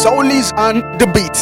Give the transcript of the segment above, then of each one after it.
Soulies on the beat.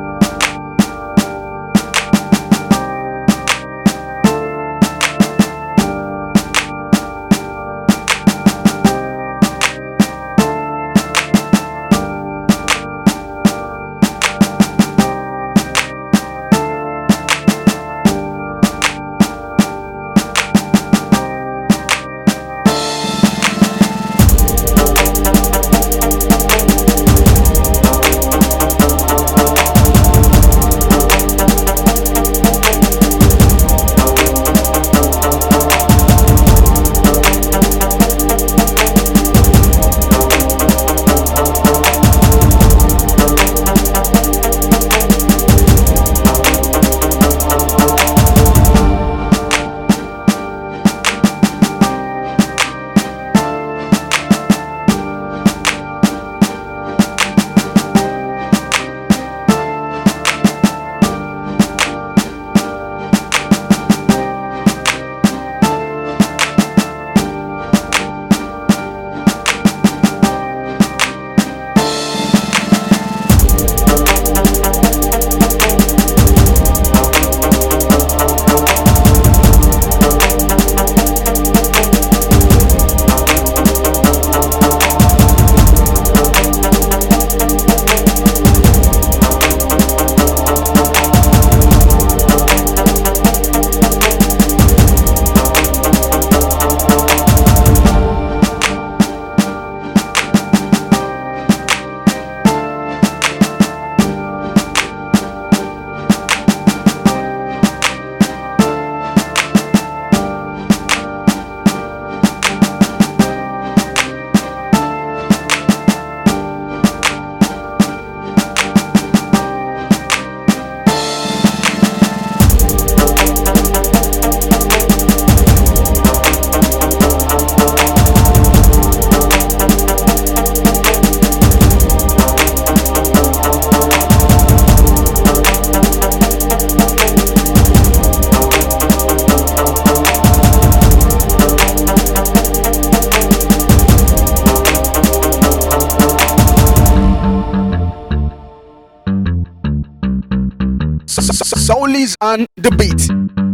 Soulies on the beat.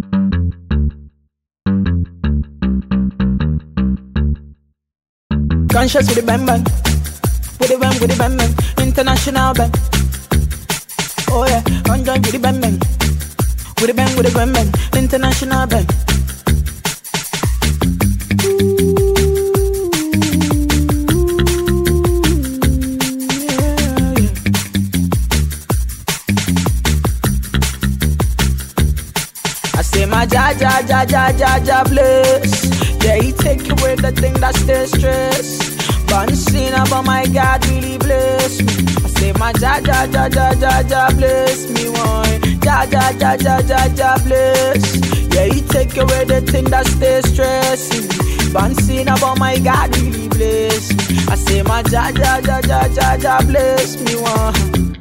Conscious with the bang bang, with the bang, with the bang bang, international bang. Oh yeah, conscious with the bang bang, with the bang, with the bang bang, international bang. I say my ja bless. Yeah, he take away the thing that stays stress. But sin about my God really bless me. I say my ja bless me one. Ja bless. Yeah, he take away the thing that stays stressing. But sin about my God really bless me. I say my ja bless me one.